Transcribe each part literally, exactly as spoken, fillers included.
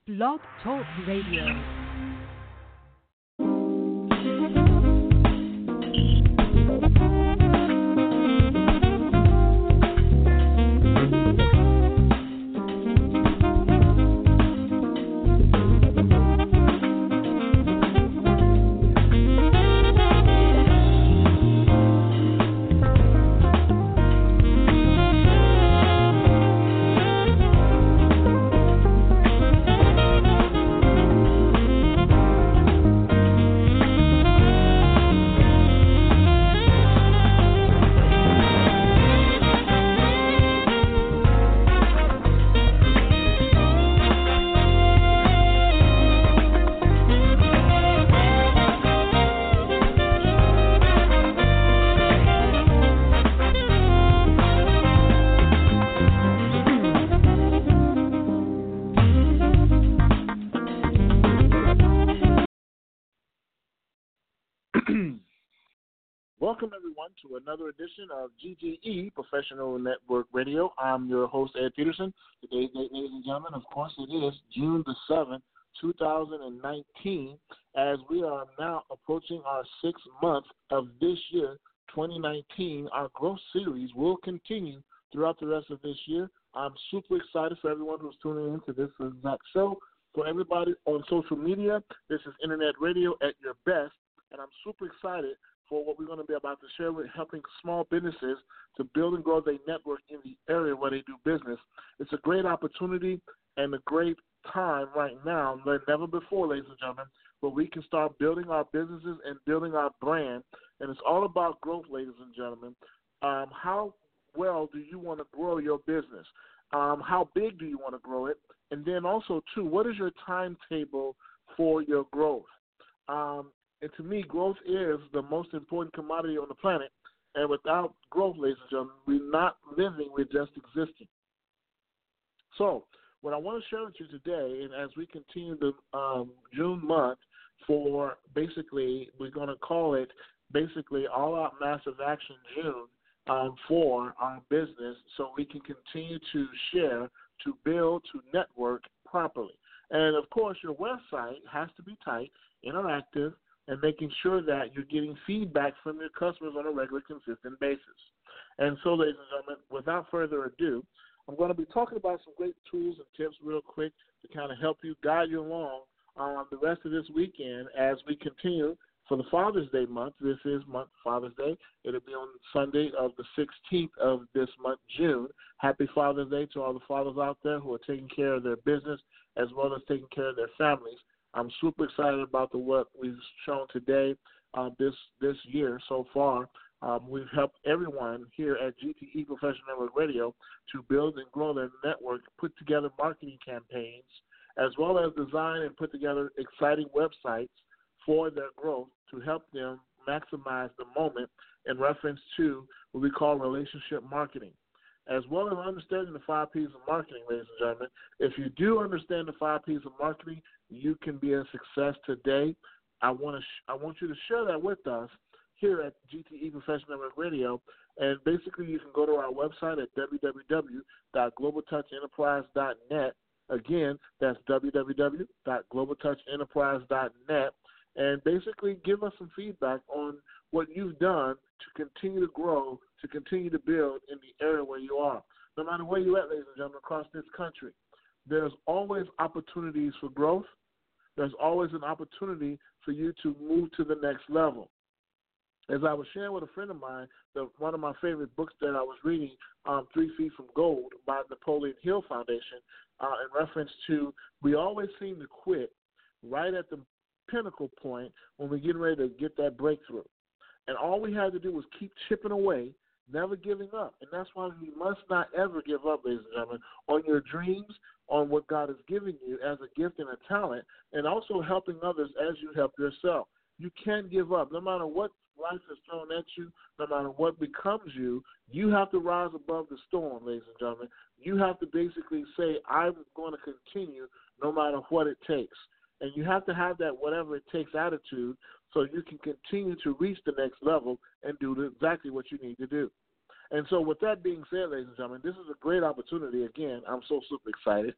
Blog Talk Radio. Welcome, everyone, to another edition of G T E Professional Network Radio. I'm your host, Ed Peterson. Today's date, ladies and gentlemen, of course, it is June the seventh, two thousand nineteen, as we are now approaching our sixth month of this year, twenty nineteen. Our growth series will continue throughout the rest of this year. I'm super excited for everyone who's tuning in to this exact show. For everybody on social media, this is Internet Radio at your best, and I'm super excited for what we're going to be about to share with helping small businesses to build and grow their network in the area where they do business. It's a great opportunity and a great time right now, like never before, ladies and gentlemen, where we can start building our businesses and building our brand. And it's all about growth, ladies and gentlemen. Um, how well do you want to grow your business? Um, how big do you want to grow it? And then also, too, what is your timetable for your growth? Um, And to me, growth is the most important commodity on the planet. And without growth, ladies and gentlemen, we're not living, we're just existing. So what I want to share with you today, and as we continue the um, June month for basically, we're going to call it basically all-out massive action June um, for our business so we can continue to share, to build, to network properly. And, of course, your website has to be tight, interactive, and making sure that you're getting feedback from your customers on a regular, consistent basis. And so, ladies and gentlemen, without further ado, I'm going to be talking about some great tools and tips real quick to kind of help you, guide you along um, the rest of this weekend as we continue for the Father's Day month. This is month Father's Day. It'll be on Sunday of the sixteenth of this month, June. Happy Father's Day to all the fathers out there who are taking care of their business as well as taking care of their families. I'm super excited about the work we've shown today, uh, this this year so far. Um, we've helped everyone here at G T E Professional Network Radio to build and grow their network, put together marketing campaigns, as well as design and put together exciting websites for their growth to help them maximize the moment in reference to what we call relationship marketing. As well as understanding the five P's of marketing, ladies and gentlemen. If you do understand the five P's of marketing, you can be a success today. I want to sh- I want you to share that with us here at G T E Professional Network Radio. And basically, you can go to our website at w w w dot global touch enterprise dot net. Again, that's w w w dot global touch enterprise dot net. And basically give us some feedback on what you've done to continue to grow, to continue to build in the area where you are. No matter where you're at, ladies and gentlemen, across this country, there's always opportunities for growth. There's always an opportunity for you to move to the next level. As I was sharing with a friend of mine, the, one of my favorite books that I was reading, um, Three Feet from Gold by Napoleon Hill Foundation, uh, in reference to we always seem to quit right at the pinnacle point when we're getting ready to get that breakthrough. And all we had to do was keep chipping away, never giving up. And that's why we must not ever give up, ladies and gentlemen, on your dreams, on what God has given you as a gift and a talent, and also helping others as you help yourself. You can't give up. No matter what life has thrown at you, no matter what becomes you, you have to rise above the storm, ladies and gentlemen. You have to basically say, I'm going to continue no matter what it takes. And you have to have that whatever it takes attitude so you can continue to reach the next level and do exactly what you need to do. And so with that being said, ladies and gentlemen, this is a great opportunity. Again, I'm so super excited.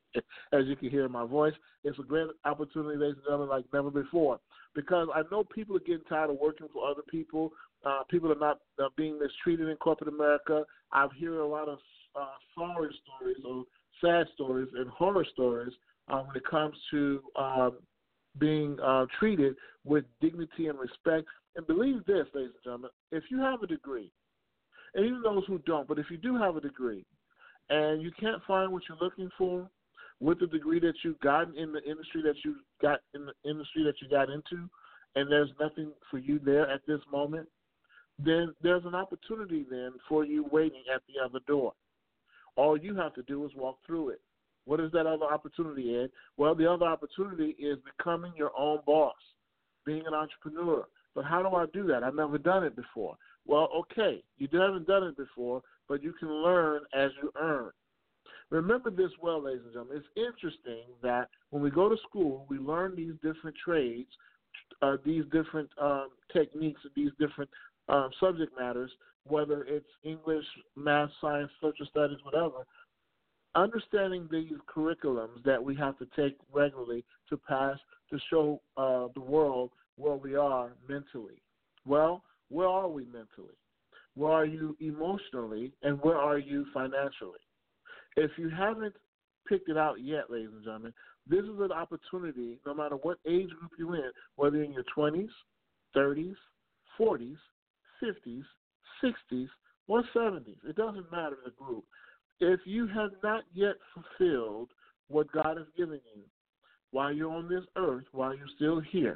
As you can hear in my voice, it's a great opportunity, ladies and gentlemen, like never before. Because I know people are getting tired of working for other people. Uh, people are not uh, being mistreated in corporate America. I've heard a lot of uh, sorry stories or sad stories and horror stories uh, when it comes to um, being uh, treated with dignity and respect. And believe this, ladies and gentlemen, if you have a degree, and even those who don't, but if you do have a degree and you can't find what you're looking for with the degree that you got in the industry that you got in the industry that you got into, and there's nothing for you there at this moment, then there's an opportunity then for you waiting at the other door. All you have to do is walk through it. What is that other opportunity, Ed? Well, the other opportunity is becoming your own boss, being an entrepreneur. But how do I do that? I've never done it before. Well, okay, you haven't done it before, but you can learn as you earn. Remember this well, ladies and gentlemen. It's interesting that when we go to school, we learn these different trades, uh, these different um, techniques, these different um, subject matters, whether it's English, math, science, social studies, whatever. Understanding these curriculums that we have to take regularly to pass, to show uh, the world where we are mentally. Well, where are we mentally? Where are you emotionally? And where are you financially? If you haven't picked it out yet, ladies and gentlemen, this is an opportunity, no matter what age group you're in, whether you're in your twenties, thirties, forties, fifties, sixties, or seventies. It doesn't matter the group. If you have not yet fulfilled what God has given you while you're on this earth, while you're still here,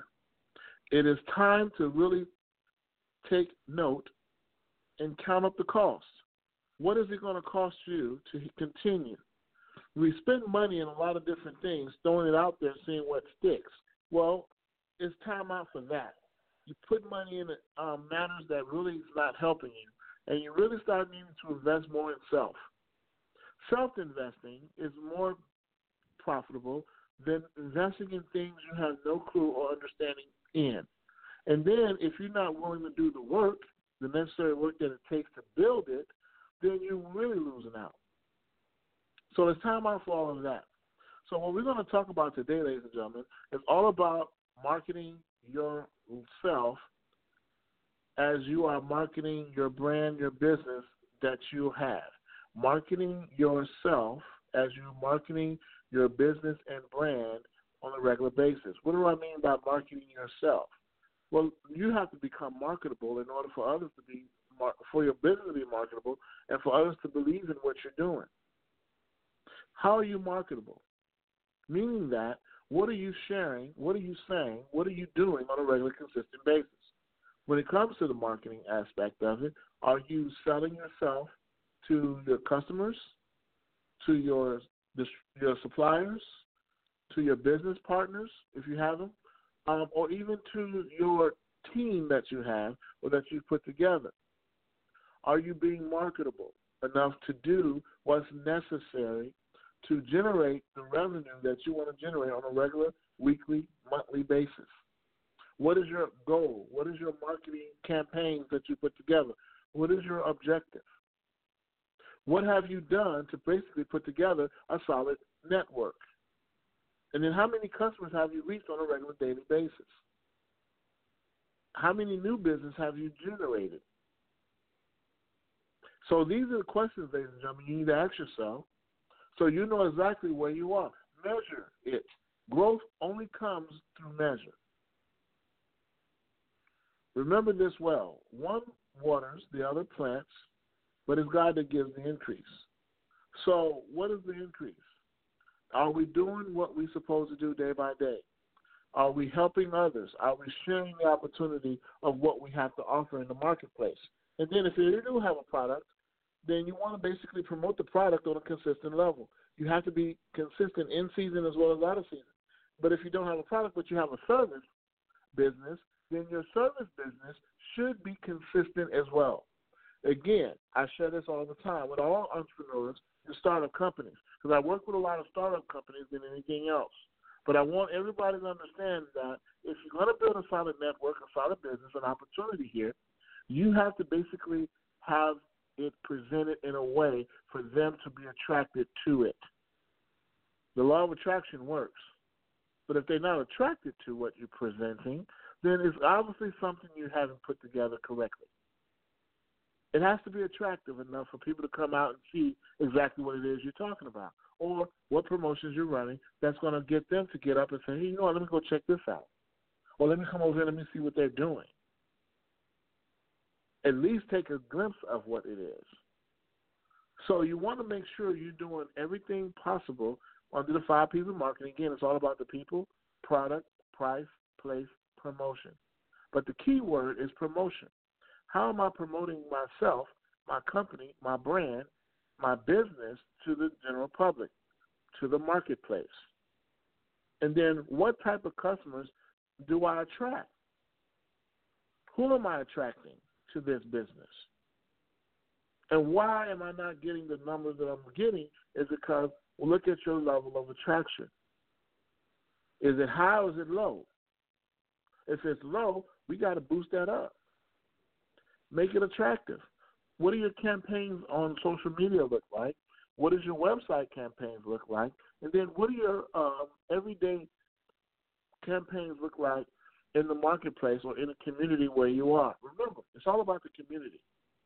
it is time to really take note and count up the cost. What is it going to cost you to continue? We spend money in a lot of different things, throwing it out there, seeing what sticks. Well, it's time out for that. You put money in um, matters that really is not helping you, and you really start needing to invest more in self. Self-investing is more profitable than investing in things you have no clue or understanding in. And then if you're not willing to do the work, the necessary work that it takes to build it, then you're really losing out. So it's time out for all of that. So what we're going to talk about today, ladies and gentlemen, is all about marketing yourself as you are marketing your brand, your business that you have. Marketing yourself as you're marketing your business and brand on a regular basis. What do I mean by marketing yourself? Well, you have to become marketable in order for others to be, for your business to be marketable and for others to believe in what you're doing. How are you marketable? Meaning that, what are you sharing, what are you saying, what are you doing on a regular, consistent basis? When it comes to the marketing aspect of it, are you selling yourself to your customers, to your your suppliers, to your business partners, if you have them, um, or even to your team that you have or that you put together? Are you being marketable enough to do what's necessary to generate the revenue that you want to generate on a regular, weekly, monthly basis? What is your goal? What is your marketing campaigns that you put together? What is your objective? What have you done to basically put together a solid network? And then how many customers have you reached on a regular daily basis? How many new business have you generated? So these are the questions, ladies and gentlemen, you need to ask yourself so you know exactly where you are. Measure it. Growth only comes through measure. Remember this well. One waters, the other plants, but it's God that gives the increase. So what is the increase? Are we doing what we're supposed to do day by day? Are we helping others? Are we sharing the opportunity of what we have to offer in the marketplace? And then if you do have a product, then you want to basically promote the product on a consistent level. You have to be consistent in season as well as out of season. But if you don't have a product but you have a service business, then your service business should be consistent as well. Again, I share this all the time with all entrepreneurs and startup companies because I work with a lot of startup companies than anything else. But I want everybody to understand that if you're going to build a solid network, a solid business, an opportunity here, you have to basically have it presented in a way for them to be attracted to it. The law of attraction works. But if they're not attracted to what you're presenting, then it's obviously something you haven't put together correctly. It has to be attractive enough for people to come out and see exactly what it is you're talking about, or what promotions you're running that's going to get them to get up and say, hey, you know what, let me go check this out. Or let me come over here and let me see what they're doing. At least take a glimpse of what it is. So you want to make sure you're doing everything possible under the five P's of marketing. Again, it's all about the people, product, price, place, promotion. But the key word is promotion. How am I promoting myself, my company, my brand, my business to the general public, to the marketplace? And then what type of customers do I attract? Who am I attracting to this business? And why am I not getting the numbers that I'm getting is because, well, look at your level of attraction. Is it high or is it low? If it's low, we got to boost that up. Make it attractive. What do your campaigns on social media look like? What does your website campaigns look like? And then what do your um, everyday campaigns look like in the marketplace or in a community where you are? Remember, it's all about the community.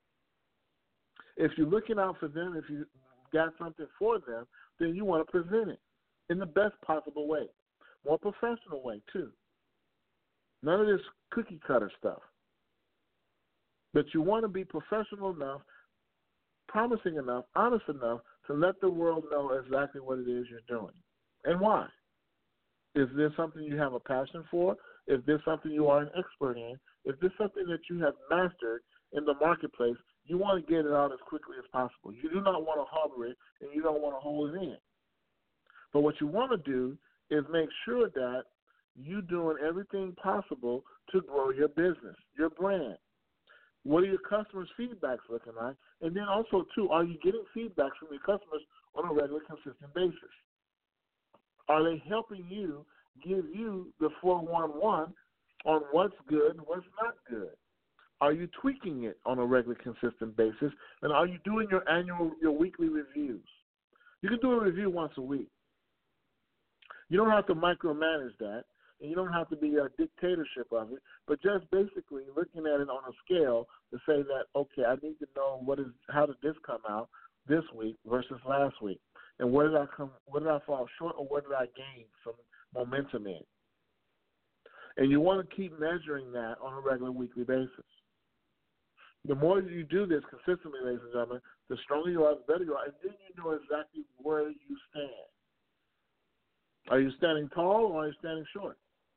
If you're looking out for them, if you got something for them, then you want to present it in the best possible way, more professional way too. None of this cookie cutter stuff. But you want to be professional enough, promising enough, honest enough to let the world know exactly what it is you're doing and why. Is this something you have a passion for? Is this something you are an expert in? Is this something that you have mastered in the marketplace? You want to get it out as quickly as possible. You do not want to harbor it, and you don't want to hold it in. But what you want to do is make sure that you're doing everything possible to grow your business, your brand. What are your customers' feedbacks looking like? And then also, too, are you getting feedbacks from your customers on a regular, consistent basis? Are they helping you give you the four one one on what's good and what's not good? Are you tweaking it on a regular, consistent basis? And are you doing your annual, your weekly reviews? You can do a review once a week. You don't have to micromanage that, and you don't have to be a dictatorship of it, but just basically looking at it on a scale to say that, okay, I need to know what is, how did this come out this week versus last week, and where did I come, where did I fall short, or where did I gain some momentum in? And you want to keep measuring that on a regular, weekly basis. The more you do this consistently, ladies and gentlemen, the stronger you are, the better you are, and then you know exactly where you stand. Are you standing tall or are you standing short?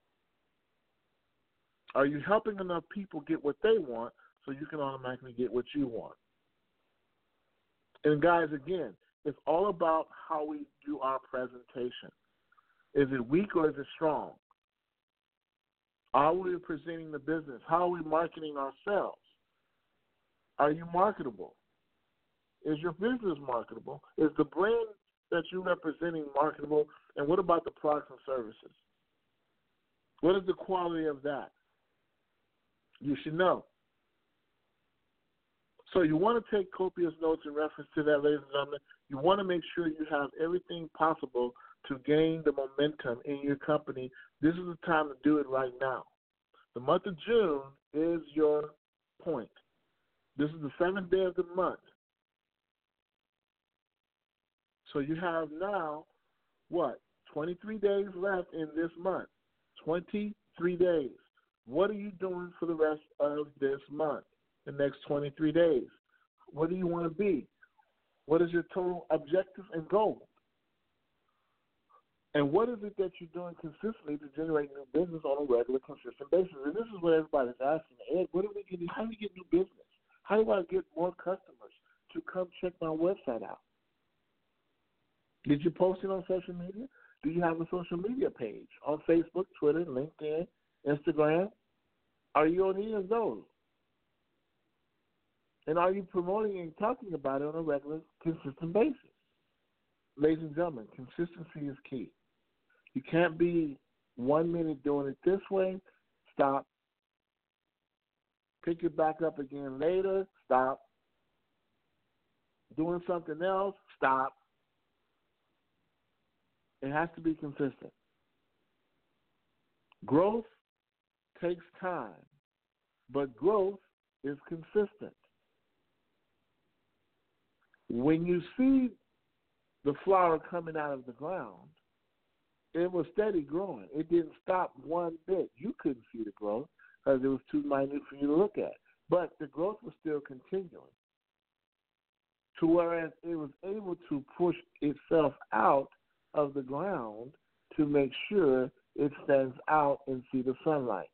Are you helping enough people get what they want so you can automatically get what you want? And guys, again, it's all about how we do our presentation. Is it weak or is it strong? Are we presenting the business? How are we marketing ourselves? Are you marketable? Is your business marketable? Is the brand that you're representing marketable? And what about the products and services? What is the quality of that? You should know. So you want to take copious notes in reference to that, ladies and gentlemen. You want to make sure you have everything possible to gain the momentum in your company. This is the time to do it right now. The month of June is your point. This is the seventh day of the month. So you have now, what, twenty-three days left in this month. twenty-three days. What are you doing for the rest of this month, the next twenty-three days? What do you want to be? What is your total objective and goal? And what is it that you're doing consistently to generate new business on a regular, consistent basis? And this is what everybody's asking. Ed, what do we get? How do we get new business? How do I get more customers to come check my website out? Did you post it on social media? Do you have a social media page on Facebook, Twitter, LinkedIn, Instagram? Are you on any of those? And are you promoting and talking about it on a regular, consistent basis? Ladies and gentlemen, consistency is key. You can't be one minute doing it this way, stop. Pick it back up again later, stop. doing something else, stop. It has to be consistent. Growth takes time, but growth is consistent. When you see the flower coming out of the ground, it was steady growing. It didn't stop one bit. You couldn't see the growth because it was too minute for you to look at. But the growth was still continuing. To whereas it was able to push itself out of the ground to make sure it stands out and see the sunlight.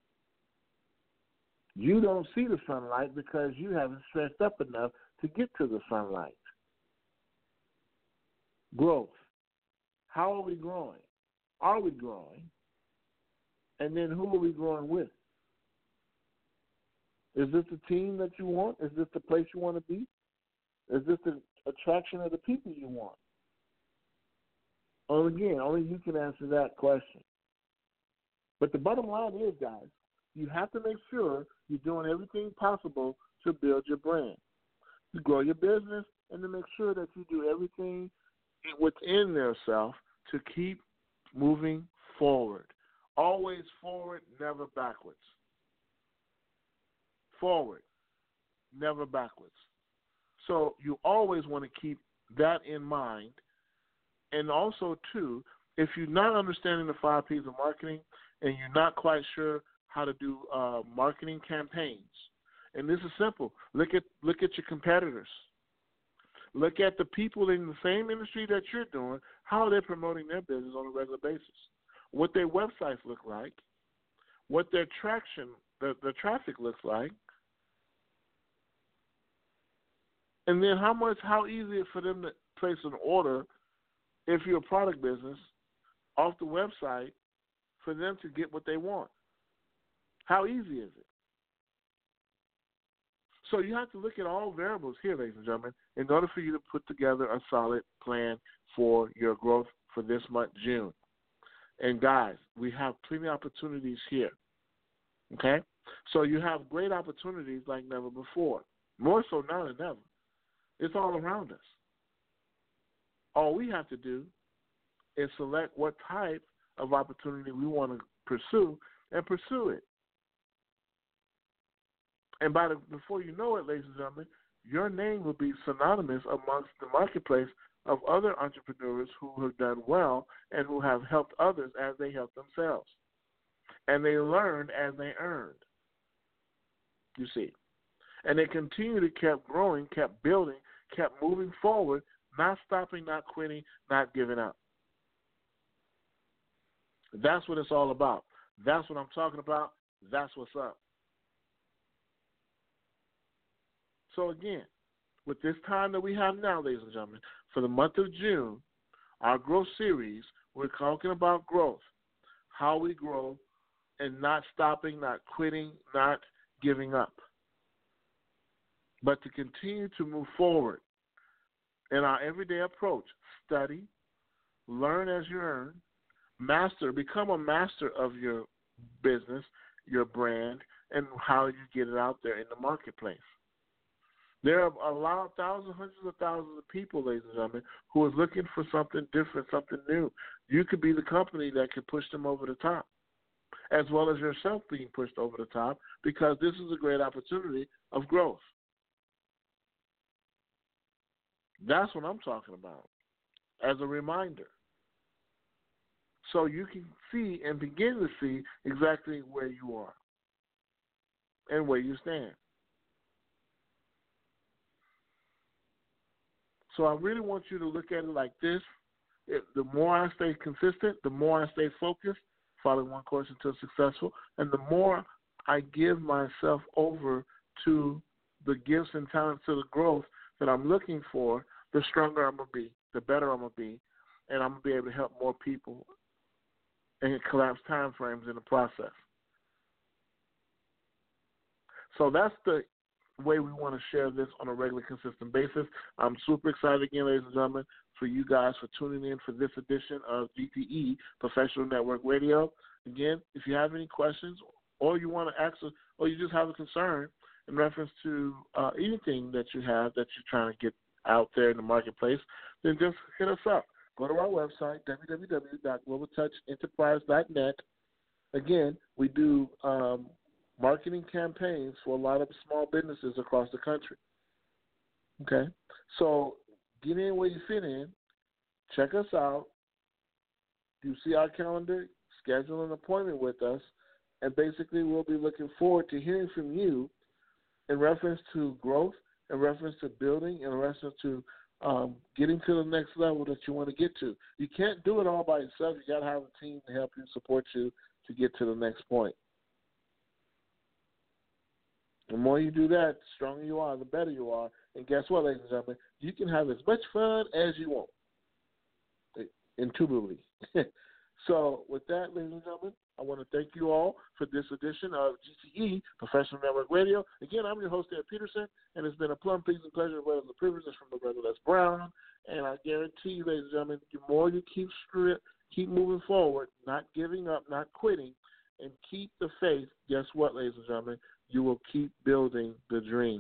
You don't see the sunlight because you haven't stretched up enough to get to the sunlight. Growth. How are we growing? Are we growing? And then who are we growing with? Is this the team that you want? Is this the place you want to be? Is this the attraction of the people you want? Well, again, only you can answer that question. But the bottom line is, guys, you have to make sure you're doing everything possible to build your brand, to grow your business, and to make sure that you do everything within yourself to keep moving forward. Always forward, never backwards. Forward, never backwards. So you always want to keep that in mind. And also, too, if you're not understanding the five P's of marketing and you're not quite sure how to do uh, marketing campaigns, and this is simple. Look at look at your competitors. Look at the people in the same industry that you're doing, how they're promoting their business on a regular basis, what their websites look like, what their traction, the, the traffic looks like, and then how much, how easy it is for them to place an order if you're a product business off the website for them to get what they want. How easy is it? So you have to look at all variables here, ladies and gentlemen, in order for you to put together a solid plan for your growth for this month, June. And guys, we have plenty of opportunities here, okay? So you have great opportunities like never before, more so now than ever. It's all around us. All we have to do is select what type of opportunity we want to pursue and pursue it. And by the, before you know it, ladies and gentlemen, your name will be synonymous amongst the marketplace of other entrepreneurs who have done well and who have helped others as they help themselves. And they learned as they earned, you see. And they continued to kept growing, kept building, kept moving forward, not stopping, not quitting, not giving up. That's what it's all about. That's what I'm talking about. That's what's up. So again, with this time that we have now, ladies and gentlemen, for the month of June, our growth series, we're talking about growth, how we grow, and not stopping, not quitting, not giving up, but to continue to move forward in our everyday approach. Study, learn as you earn, master, become a master of your business, your brand, and how you get it out there in the marketplace. There are a lot of thousands, hundreds of thousands of people, ladies and gentlemen, who are looking for something different, something new. You could be the company that could push them over the top, as well as yourself being pushed over the top, because this is a great opportunity of growth. That's what I'm talking about, as a reminder. So you can see and begin to see exactly where you are and where you stand. So I really want you to look at it like this. It, the more I stay consistent, the more I stay focused, following one course until successful, and the more I give myself over to the gifts and talents, to the growth that I'm looking for, the stronger I'm going to be, the better I'm going to be, and I'm going to be able to help more people and collapse time frames in the process. So that's the way we want to share this on a regular, consistent basis. I'm super excited again, ladies and gentlemen, for you guys for tuning in for this edition of G T E Professional Network Radio. Again, if you have any questions or you want to ask, or you just have a concern in reference to uh, anything that you have that you're trying to get out there in the marketplace, then just hit us up. Go to our website, w w w dot global touch enterprise dot net. Again, we do um, marketing campaigns for a lot of small businesses across the country. Okay? So get in where you fit in. Check us out. You see our calendar, schedule an appointment with us, and basically we'll be looking forward to hearing from you in reference to growth, in reference to building, in reference to um, getting to the next level that you want to get to. You can't do it all by yourself. You got to have a team to help you, support you to get to the next point. The more you do that, the stronger you are, the better you are. And guess what, ladies and gentlemen? You can have as much fun as you want, intuitively. So with that, ladies and gentlemen, I want to thank you all for this edition of G T E, Professional Network Radio. Again, I'm your host, Ed Peterson, and it's been a plum, pleasing pleasure, whether the privilege is from the brother Les Brown. And I guarantee you, ladies and gentlemen, the more you keep keep moving forward, not giving up, not quitting, and keep the faith, guess what, ladies and gentlemen? You will keep building the dream.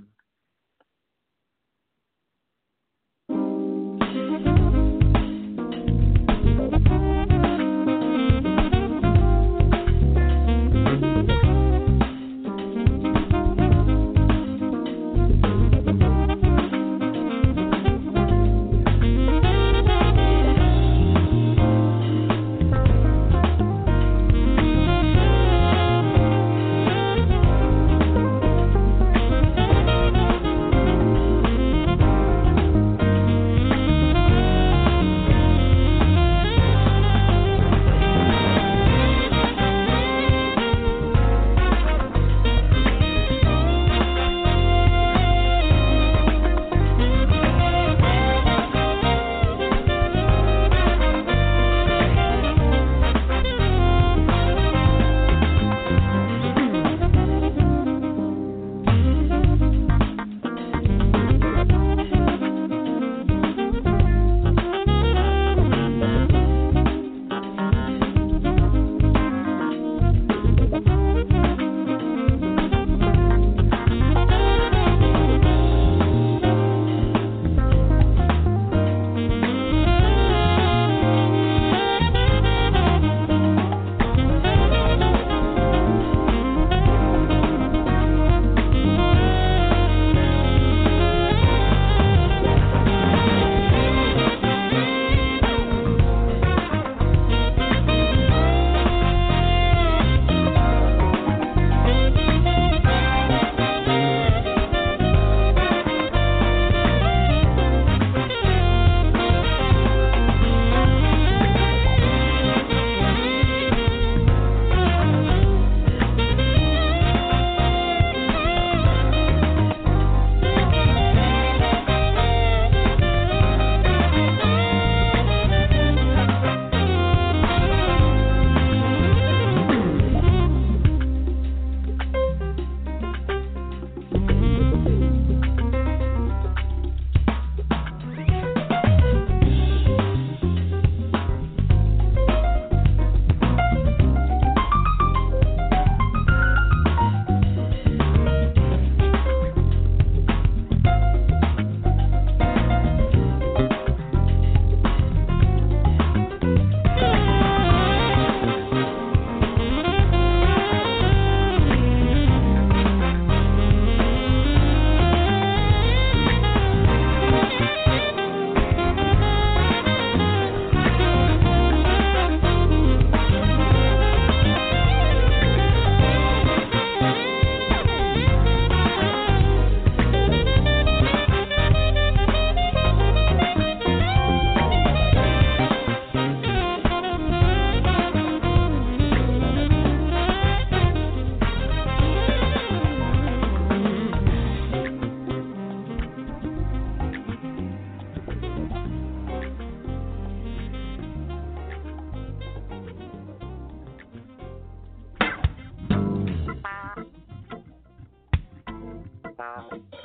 Bye.